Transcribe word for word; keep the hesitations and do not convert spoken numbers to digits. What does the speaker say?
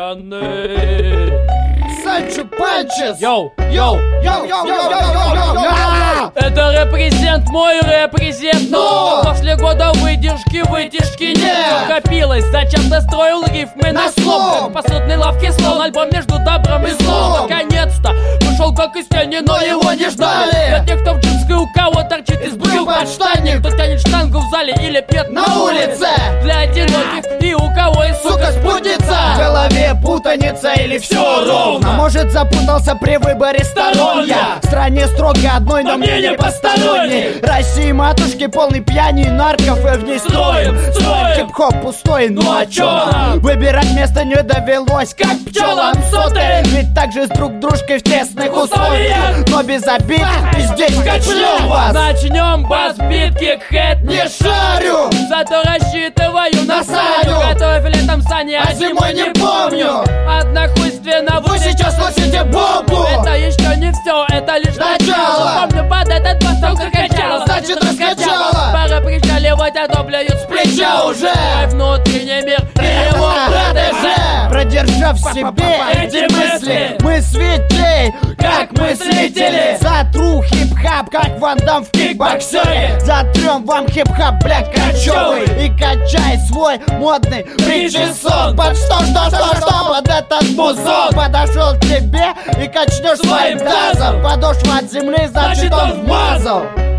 пьяный. Санчо Панчес! Йоу, Йоу, йоу, йоу, йоу, йоу, йоу, йоу! это репрезент, мой репрезент. Но после года выдержки, вытяжки нет. Копилось, зачем ты строил рифмы на слом? Как посудной лавке слон, альбом между добром и злом. Наконец-то вышел как из тени, но его не ждали. Для тех, кто в джинской, у кого торчит из брюк подштанник, кто тянет штангу в зале или пьет на улице. Для одиноких и у кого и сука спутница. В голове путаница или все ровно? Может, запутался при выборе сторон я? В стране строго одной, но мне не посторонней. России матушки полный пьяни нарков, и в ней строим, строим хип-хоп пустой, ну а чё? Выбирать место не довелось, как пчелам соты. Ведь так же с друг дружкой в тесных условиях, но без обид и здесь качнем вас. Начнем бас-бит, кик-хэт, Не шарю, зато рассчитываю на Саню. Саню. Готовь летом Саня, а зимой не помню. Однохуйственно Вы сейчас слышите бомбу. это еще не все, это лишь Начало. Помню, под этот бас только качало. Значит, раскачало. Пора прикаливать, а то блюют с Плеча уже. Мой внутренний мир и его протеже. Продержав в себе эти мысли, мы светлей, как мыслители. Затру хип-хап, как Ван Дам в кикбоксере. Затрем вам хип-хап, бля, качевый. И качай свой модный причесон. Под что, что, что, что, под этот музон подошел к тебе и качнешь своим тазом. Подошва от земли, значит он вмазал.